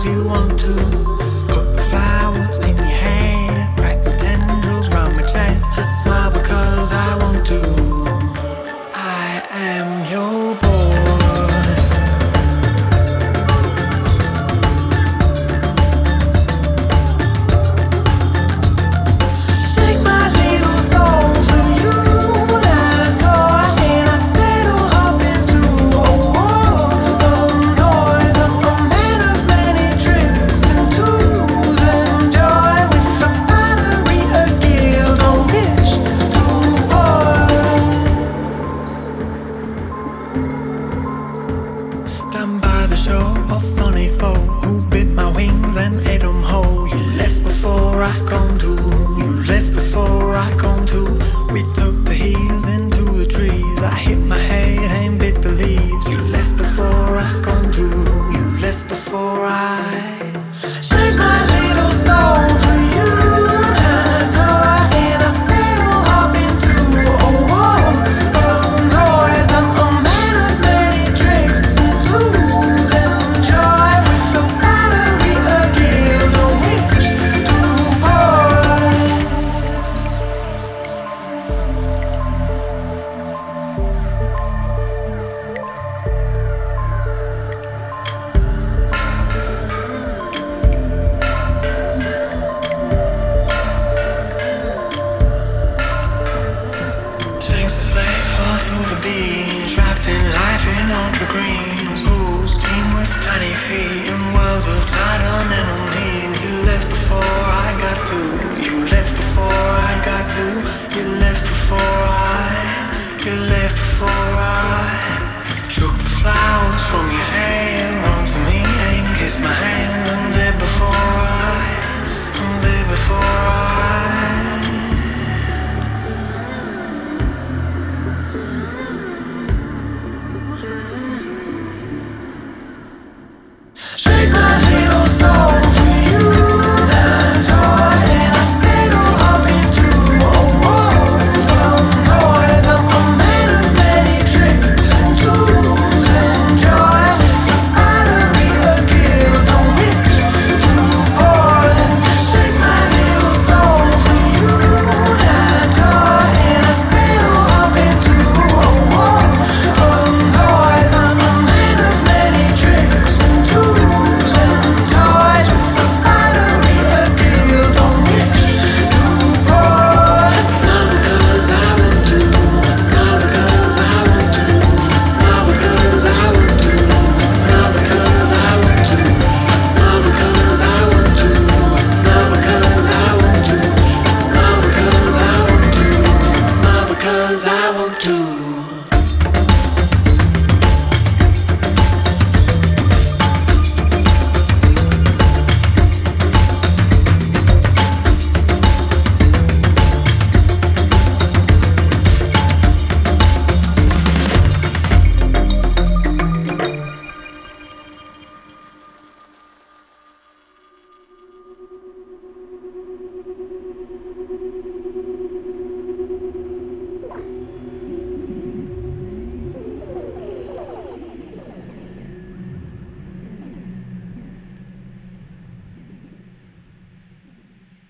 you want to. Put the flowers in your hair, wrap the tendrils round my chest. Just smile because I want to. I am your boy. Down by the shore, a funny foe who bit my wings and ate them whole. You left before I come to. You left before I come to. We took the heels into the trees. I hit my head and bit the leaves. You left before I come to. You left before I shake my little soul for you. And I settle up into noise. I'm a man of many tricks and tools and joy. With a battery, a guild, a witch, two boys. Takes a slave fall to the beach, wrapped in life in ultra greens. Whose team with tiny feet and wells of tide on enemies. You left before I got to.